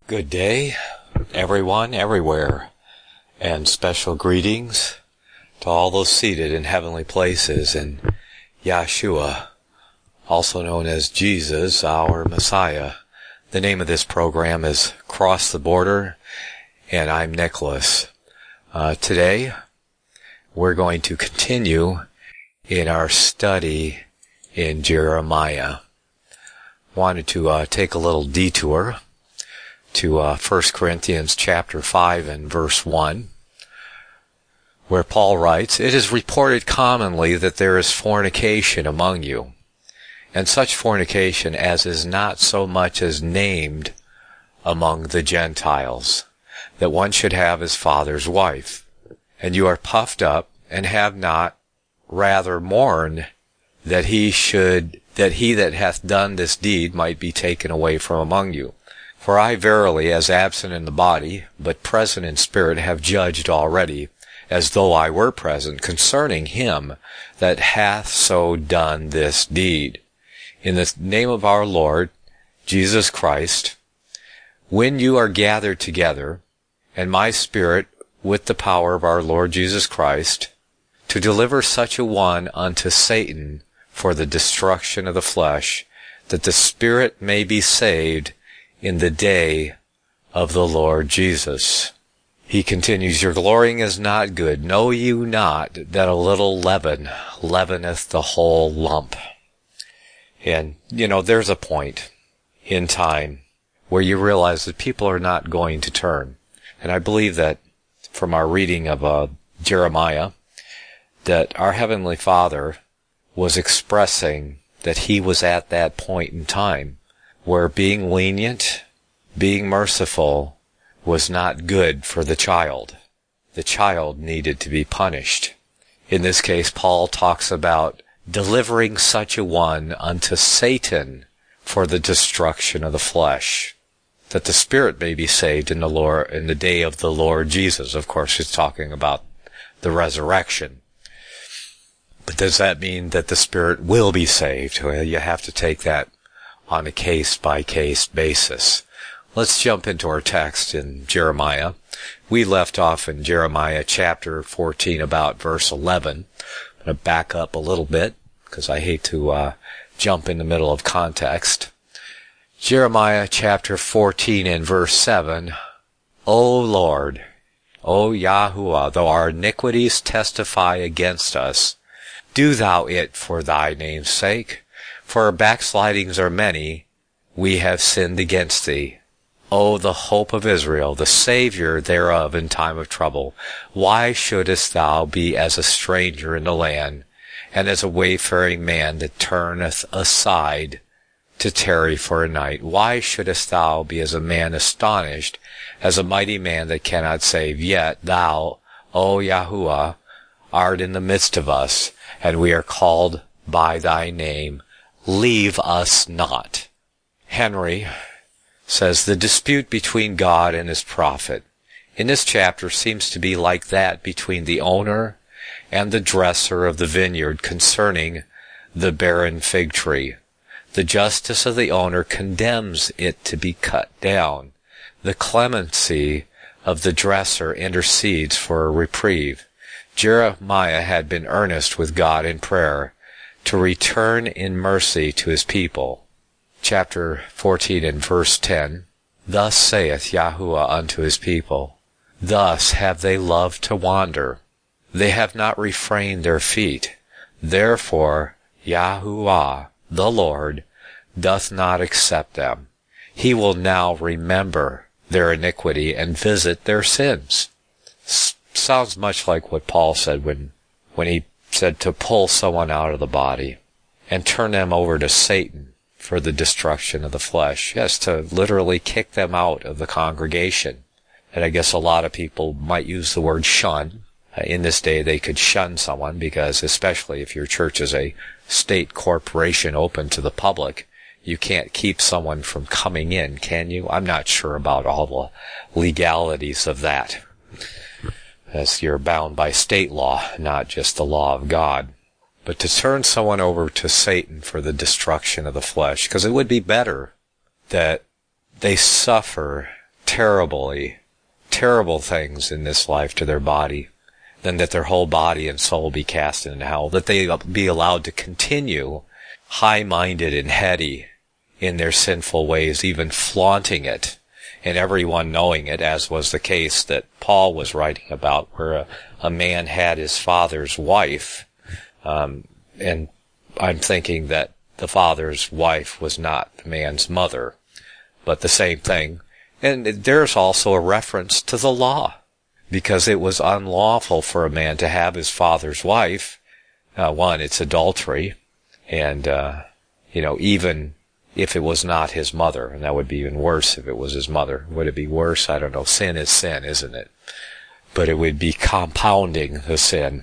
Good day, everyone, everywhere, and special greetings to all those seated in heavenly places in Yahshua, also known as Jesus, our Messiah. The name of this program is Cross the Border, and I'm Nicholas. Today, we're going to continue in our study in Jeremiah. Wanted to take a little detour to 1 Corinthians chapter 5 and verse 1, where Paul writes, "It is reported commonly that there is fornication among you, and such fornication as is not so much as named among the Gentiles, that one should have his father's wife. And you are puffed up, and have not rather mourned that he that hath done this deed might be taken away from among you. For I verily, as absent in the body, but present in spirit, have judged already, as though I were present, concerning him that hath so done this deed. In the name of our Lord Jesus Christ, when you are gathered together, and my spirit with the power of our Lord Jesus Christ, to deliver such a one unto Satan for the destruction of the flesh, that the spirit may be saved in the day of the Lord Jesus." He continues, "Your glorying is not good. Know you not that a little leaven leaveneth the whole lump?" And, there's a point in time where you realize that people are not going to turn. And I believe that from our reading of Jeremiah, that our Heavenly Father was expressing that He was at that point in time where being lenient, being merciful, was not good for the child. The child needed to be punished. In this case, Paul talks about delivering such a one unto Satan for the destruction of the flesh, that the spirit may be saved in the day of the Lord Jesus. Of course, he's talking about the resurrection. But does that mean that the spirit will be saved? Well, you have to take that on a case-by-case basis. Let's jump into our text in Jeremiah. We left off in Jeremiah chapter 14, about verse 11. I'm going to back up a little bit, because I hate to jump in the middle of context. Jeremiah chapter 14 and verse 7, "O Lord, O Yahuwah, though our iniquities testify against us, do thou it for thy name's sake. For our backslidings are many, we have sinned against thee. O the hope of Israel, the Savior thereof in time of trouble, why shouldest thou be as a stranger in the land, and as a wayfaring man that turneth aside to tarry for a night? Why shouldest thou be as a man astonished, as a mighty man that cannot save? Yet thou, O Yahuwah, art in the midst of us, and we are called by thy name. Leave us not." Henry says, "The dispute between God and his prophet in this chapter seems to be like that between the owner and the dresser of the vineyard concerning the barren fig tree. The justice of the owner condemns it to be cut down. The clemency of the dresser intercedes for a reprieve." Jeremiah had been earnest with God in prayer to return in mercy to his people. Chapter 14 and verse 10, "Thus saith Yahuwah unto his people, thus have they loved to wander. They have not refrained their feet. Therefore Yahuwah, the Lord, doth not accept them. He will now remember their iniquity and visit their sins." Sounds much like what Paul said when he said to pull someone out of the body and turn them over to Satan for the destruction of the flesh. Yes, to literally kick them out of the congregation. And I guess a lot of people might use the word shun. In this day, they could shun someone because, especially if your church is a state corporation open to the public, you can't keep someone from coming in, can you? I'm not sure about all the legalities of that, as you're bound by state law, not just the law of God. But to turn someone over to Satan for the destruction of the flesh, because it would be better that they suffer terribly, terrible things in this life to their body, than that their whole body and soul be cast into hell, that they be allowed to continue high-minded and heady in their sinful ways, even flaunting it, and everyone knowing it, as was the case that Paul was writing about, where a man had his father's wife, and I'm thinking that the father's wife was not the man's mother, but the same thing. And there's also a reference to the law, because it was unlawful for a man to have his father's wife. One, it's adultery, and, even if it was not his mother, and that would be even worse if it was his mother. Would it be worse? I don't know. Sin is sin, isn't it? But it would be compounding the sin.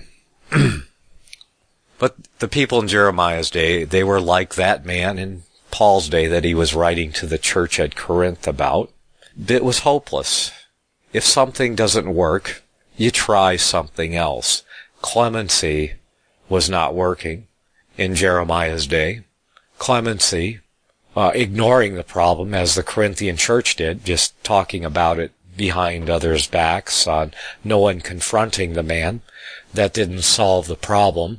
But the people in Jeremiah's day, they were like that man in Paul's day that he was writing to the church at Corinth about. It was hopeless. If something doesn't work, you try something else. Clemency was not working in Jeremiah's day. Clemency, ignoring the problem as the Corinthian church did, just talking about it behind others' backs, no one confronting the man, that didn't solve the problem.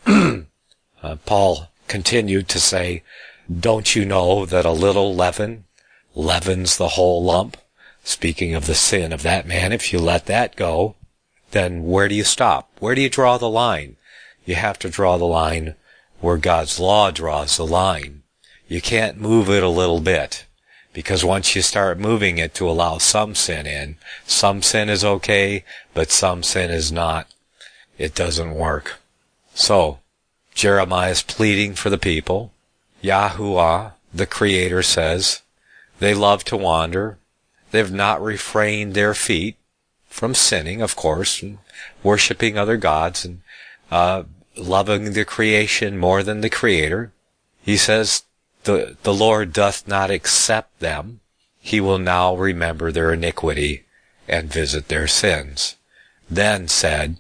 Paul continued to say, don't you know that a little leaven leavens the whole lump? Speaking of the sin of that man, if you let that go, then where do you stop? Where do you draw the line? You have to draw the line where God's law draws the line. You can't move it a little bit, because once you start moving it to allow some sin in, some sin is okay, but some sin is not. It doesn't work. So, Jeremiah is pleading for the people. Yahuwah, the Creator, says, they love to wander. They've not refrained their feet from sinning, of course, and worshiping other gods, and loving the creation more than the Creator. He says, the Lord doth not accept them. He will now remember their iniquity and visit their sins. Then said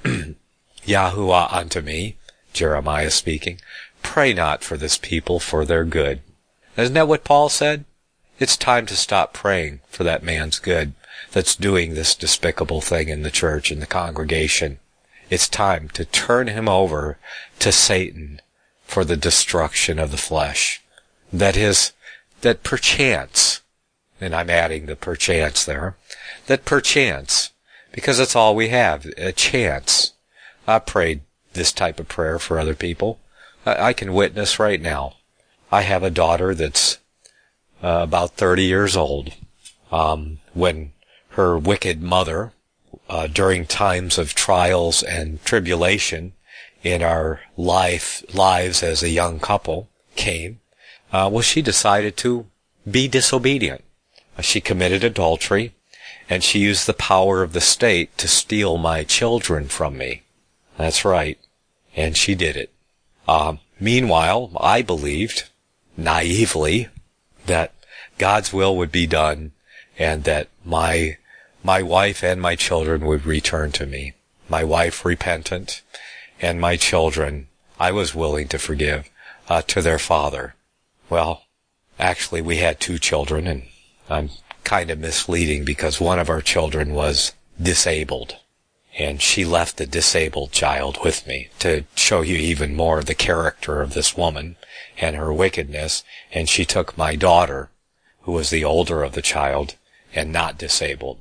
Yahuwah unto me, Jeremiah speaking, pray not for this people for their good. Isn't that what Paul said? It's time to stop praying for that man's good that's doing this despicable thing in the church, in the congregation. It's time to turn him over to Satan for the destruction of the flesh. That perchance, and I'm adding the perchance there, that perchance, because that's all we have, a chance. I prayed this type of prayer for other people. I can witness right now. I have a daughter that's about 30 years old. When her wicked mother, during times of trials and tribulation in our lives as a young couple came, she decided to be disobedient. She committed adultery, and she used the power of the state to steal my children from me. That's right. And she did it. Meanwhile, I believed, naively, that God's will would be done, and that my wife and my children would return to me. My wife repentant, and my children I was willing to forgive to their father. Well, actually we had 2 children, and I'm kind of misleading because one of our children was disabled. And she left the disabled child with me to show you even more of the character of this woman and her wickedness. And she took my daughter, who was the older of the child and not disabled.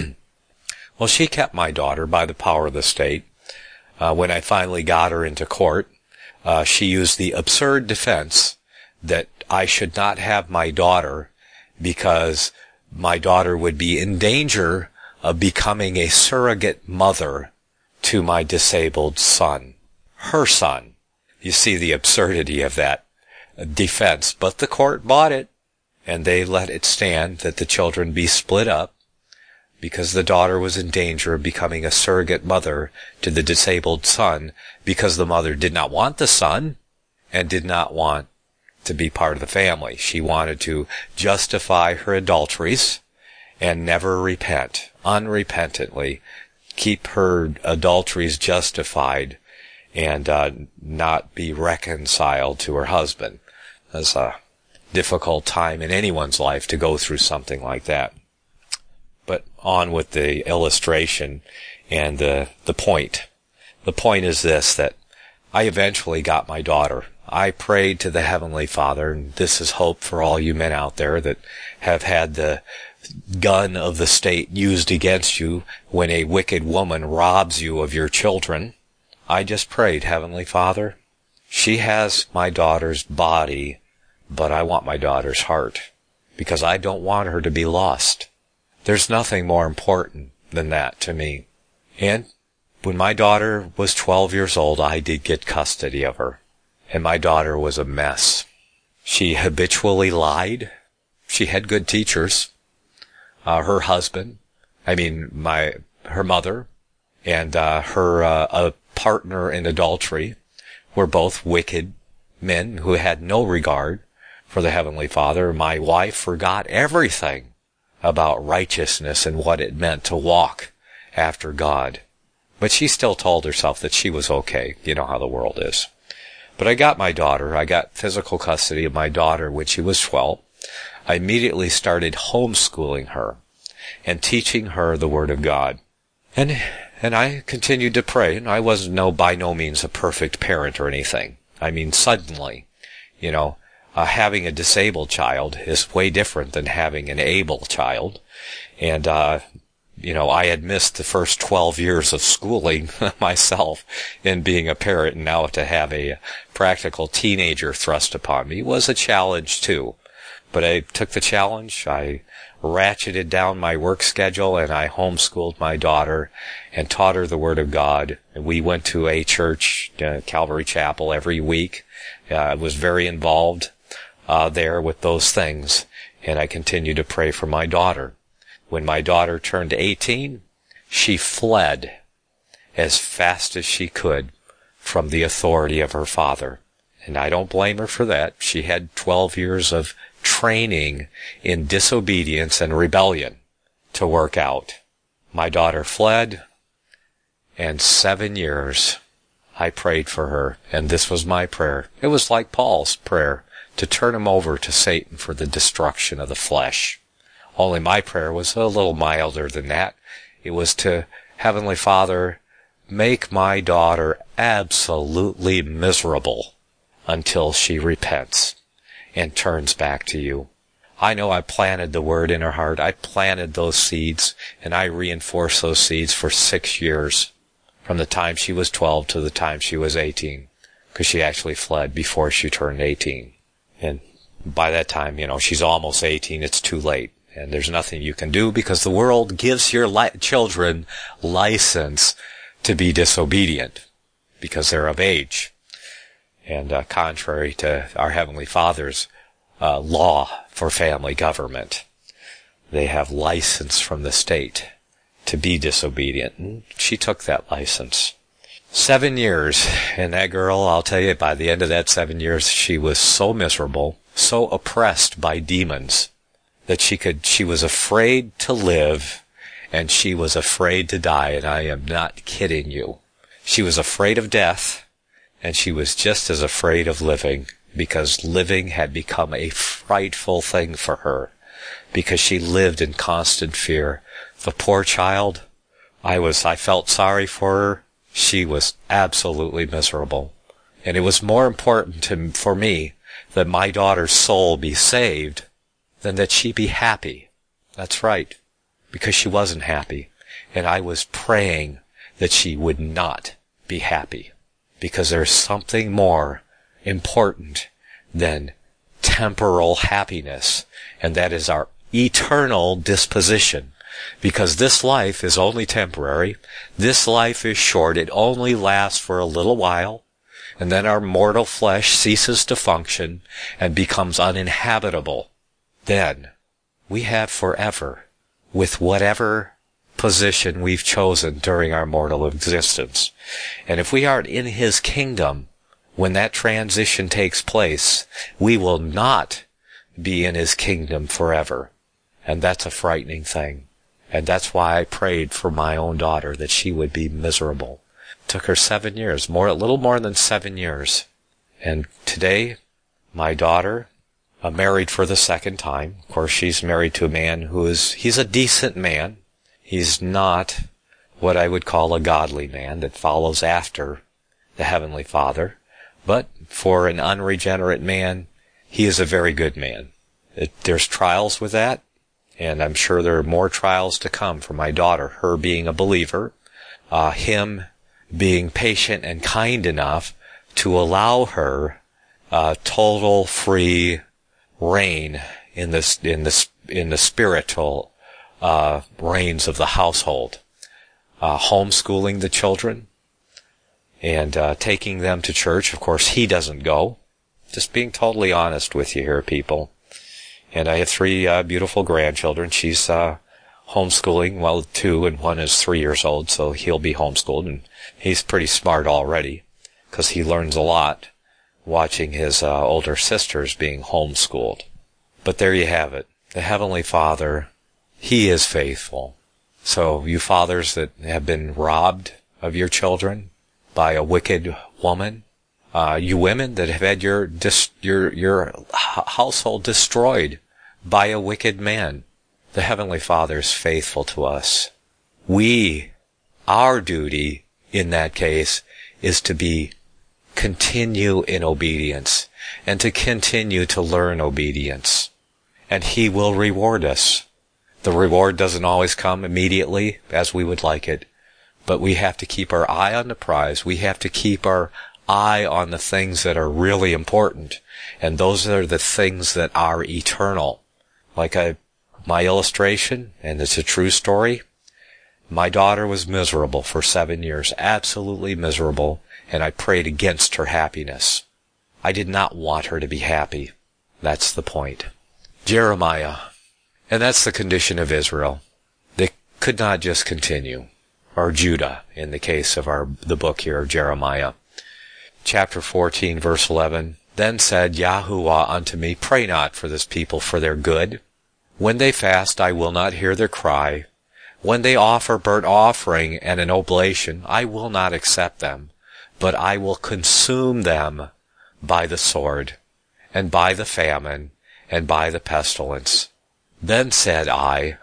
Well, she kept my daughter by the power of the state. When I finally got her into court, she used the absurd defense that I should not have my daughter because my daughter would be in danger of becoming a surrogate mother to my disabled son, her son. You see the absurdity of that defense, but the court bought it, and they let it stand that the children be split up because the daughter was in danger of becoming a surrogate mother to the disabled son because the mother did not want the son and did not want to be part of the family. She wanted to justify her adulteries and never repent, unrepentantly, keep her adulteries justified and not be reconciled to her husband. That's a difficult time in anyone's life to go through something like that. But on with the illustration and the point. The point is this, that I eventually got my daughter. I prayed to the Heavenly Father, and this is hope for all you men out there that have had the gun of the state used against you when a wicked woman robs you of your children. I just prayed, Heavenly Father, she has my daughter's body, but I want my daughter's heart, because I don't want her to be lost. There's nothing more important than that to me. And when my daughter was 12 years old, I did get custody of her. And my daughter was a mess. She habitually lied. She had good teachers. Her husband, her mother, and her partner in adultery were both wicked men who had no regard for the Heavenly Father. My wife forgot everything about righteousness and what it meant to walk after God. But she still told herself that she was okay. You know how the world is. But I got my daughter. I got physical custody of my daughter when she was 12. I immediately started homeschooling her and teaching her the Word of God. And I continued to pray. And I was by no means a perfect parent or anything. I mean, suddenly, having a disabled child is way different than having an able child. And, I had missed the first 12 years of schooling myself in being a parent, and now to have a practical teenager thrust upon me was a challenge too. But I took the challenge, I ratcheted down my work schedule, and I homeschooled my daughter and taught her the Word of God. And we went to a church, Calvary Chapel, every week. I was very involved there with those things, and I continued to pray for my daughter. When my daughter turned 18, she fled as fast as she could from the authority of her father. And I don't blame her for that. She had 12 years of training in disobedience and rebellion to work out. My daughter fled, and 7 years I prayed for her, and this was my prayer. It was like Paul's prayer, to turn him over to Satan for the destruction of the flesh. Only my prayer was a little milder than that. It was to Heavenly Father, make my daughter absolutely miserable until she repents and turns back to you. I know I planted the Word in her heart. I planted those seeds, and I reinforced those seeds for 6 years, from the time she was 12 to the time she was 18, because she actually fled before she turned 18. And by that time, she's almost 18. It's too late. And there's nothing you can do, because the world gives your children license to be disobedient because they're of age. And contrary to our Heavenly Father's law for family government, they have license from the state to be disobedient. And she took that license. 7 years. And that girl, I'll tell you, by the end of that 7 years, she was so miserable, so oppressed by demons, that she was afraid to live, and she was afraid to die, and I am not kidding you. She was afraid of death, and she was just as afraid of living, because living had become a frightful thing for her, because she lived in constant fear. The poor child, I felt sorry for her. She was absolutely miserable. And it was more important for me that my daughter's soul be saved than that she be happy. That's right, because she wasn't happy. And I was praying that she would not be happy, because there's something more important than temporal happiness, and that is our eternal disposition. Because this life is only temporary. This life is short. It only lasts for a little while, and then our mortal flesh ceases to function and becomes uninhabitable. Then we have forever, with whatever position we've chosen during our mortal existence. And if we aren't in His kingdom when that transition takes place, we will not be in His kingdom forever. And that's a frightening thing. And that's why I prayed for my own daughter, that she would be miserable. It took her 7 years, a little more than 7 years. And today, my daughter, married for the second time. Of course, she's married to a man he's a decent man. He's not what I would call a godly man that follows after the Heavenly Father. But for an unregenerate man, he is a very good man. There's trials with that, and I'm sure there are more trials to come for my daughter, her being a believer, him being patient and kind enough to allow her total free reign in the spiritual reigns of the household, homeschooling the children and taking them to church. Of course, he doesn't go. Just being totally honest with you here, people. And I have 3 beautiful grandchildren. She's homeschooling, well, 2, and 1 is 3 years old, so he'll be homeschooled, and he's pretty smart already, because he learns a lot watching his older sisters being homeschooled. But there you have it. The Heavenly Father, He is faithful. So you fathers that have been robbed of your children by a wicked woman, you women that have had your household destroyed by a wicked man, the Heavenly Father is faithful to us. Our duty in that case is to continue in obedience and to continue to learn obedience. And He will reward us. The reward doesn't always come immediately as we would like it, but we have to keep our eye on the prize. We have to keep our eye on the things that are really important, and those are the things that are eternal. Like my illustration, and it's a true story, my daughter was miserable for 7 years, absolutely miserable, and I prayed against her happiness. I did not want her to be happy. That's the point. Jeremiah, and that's the condition of Israel. They could not just continue, or Judah, in the case of the book here of Jeremiah. Chapter 14, verse 11, Then said Yahuwah unto me, Pray not for this people for their good. When they fast, I will not hear their cry. When they offer burnt offering and an oblation, I will not accept them, but I will consume them by the sword, and by the famine, and by the pestilence. Then said I,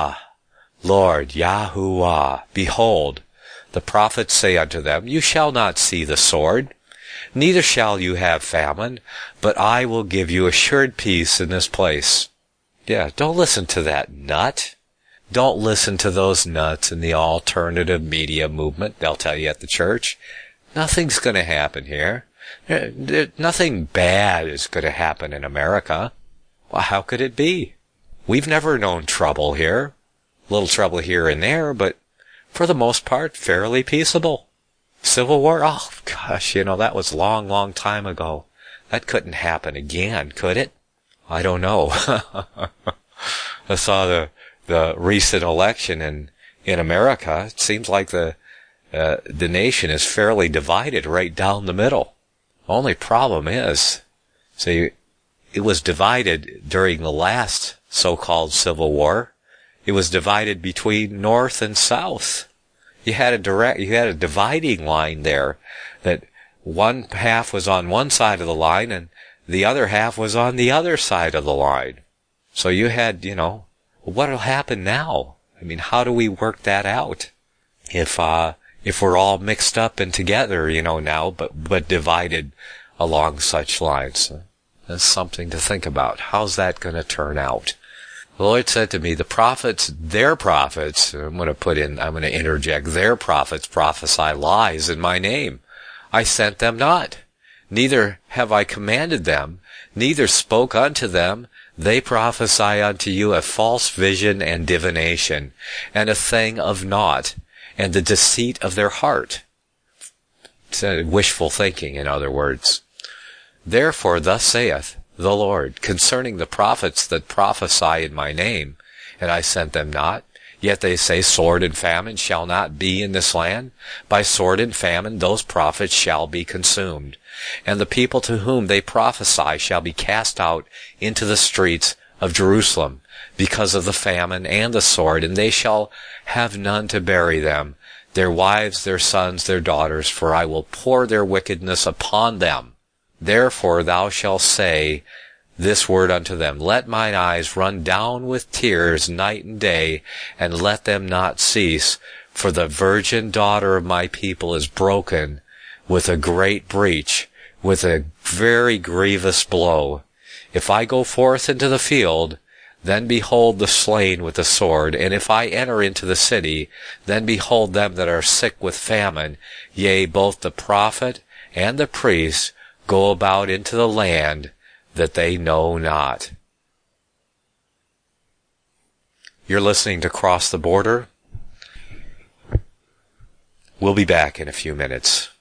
Lord Yahuwah, behold, the prophets say unto them, You shall not see the sword, neither shall you have famine, but I will give you assured peace in this place. Yeah, don't listen to that nut. Don't listen to those nuts in the alternative media movement. They'll tell you at the church, nothing's going to happen here. Nothing bad is going to happen in America. Well, how could it be? We've never known trouble here. A little trouble here and there, but for the most part, fairly peaceable. Civil War? Oh, gosh, that was a long, long time ago. That couldn't happen again, could it? I don't know. I saw the recent election in America. It seems like the nation is fairly divided right down the middle. Only problem is, see, it was divided during the last so-called Civil War. It was divided between North and South. You had a dividing line there, that one half was on one side of the line and the other half was on the other side of the line. So you had, what'll happen now? I mean, how do we work that out? If we're all mixed up and together, now, but divided along such lines. That's something to think about. How's that going to turn out? The Lord said to me, their prophets, I'm going to interject, their prophets prophesy lies in my name. I sent them not, neither have I commanded them, neither spoke unto them. They prophesy unto you a false vision and divination, and a thing of naught, and the deceit of their heart. It's wishful thinking, in other words. Therefore thus saith the Lord, concerning the prophets that prophesy in my name, and I sent them not, yet they say, Sword and famine shall not be in this land. By sword and famine those prophets shall be consumed. And the people to whom they prophesy shall be cast out into the streets of Jerusalem, because of the famine and the sword, and they shall have none to bury them, their wives, their sons, their daughters, for I will pour their wickedness upon them. Therefore thou shalt say, this word unto them, let mine eyes run down with tears night and day, and let them not cease, for the virgin daughter of my people is broken with a great breach, with a very grievous blow. If I go forth into the field, then behold the slain with the sword, and if I enter into the city, then behold them that are sick with famine. Yea, both the prophet and the priest go about into the land that they know not. You're listening to Cross the Border. We'll be back in a few minutes.